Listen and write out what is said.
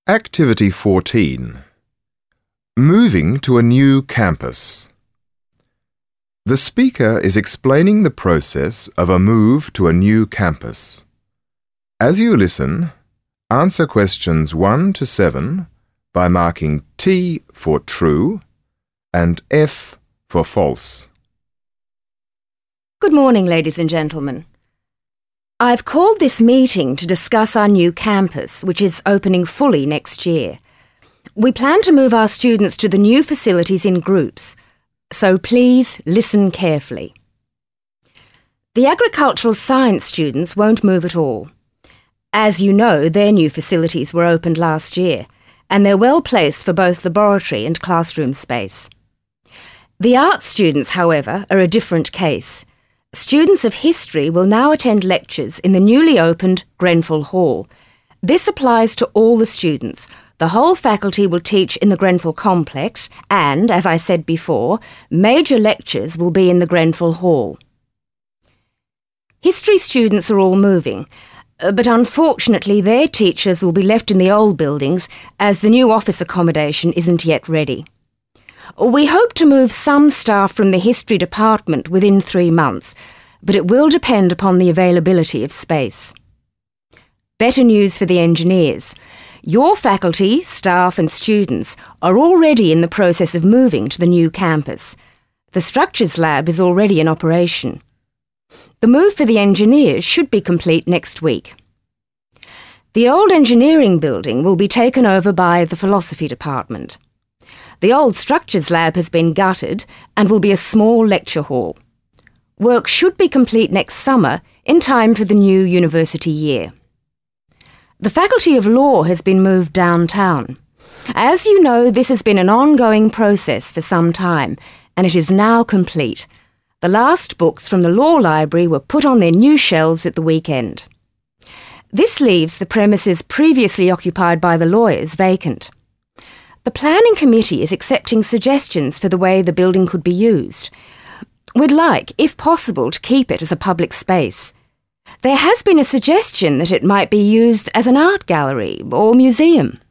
Activity 14. Moving to a new campus. The speaker is explaining the process of a move to a new campus. As you listen, answer questions 1 to 7 by marking T for true and F for false. Good morning, ladies and gentlemen. I've called this meeting to discuss our new campus, which is opening fully next year. We plan to move our students to the new facilities in groups, so please listen carefully. The agricultural science students won't move at all. As you know, their new facilities were opened last year, and they're well placed for both laboratory and classroom space. The arts students, however, are a different case. Students of history will now attend lectures in the newly opened Grenfell Hall. This applies to all the students. The whole faculty will teach in the Grenfell complex and, as I said before, major lectures will be in the Grenfell Hall. History students are all moving, but unfortunately their teachers will be left in the old buildings as the new office accommodation isn't yet ready. We hope to move some staff from the history department within 3 months, but it will depend upon the availability of space. Better news for the engineers. Your faculty, staff and students are already in the process of moving to the new campus. The structures lab is already in operation. The move for the engineers should be complete next week. The old engineering building will be taken over by the philosophy department. The old structures lab has been gutted and will be a small lecture hall. Work should be complete next summer in time for the new university year. The Faculty of Law has been moved downtown. As you know, this has been an ongoing process for some time, and it is now complete. The last books from the law library were put on their new shelves at the weekend. This leaves the premises previously occupied by the lawyers vacant. The planning committee is accepting suggestions for the way the building could be used. We'd like, if possible, to keep it as a public space. There has been a suggestion that it might be used as an art gallery or museum.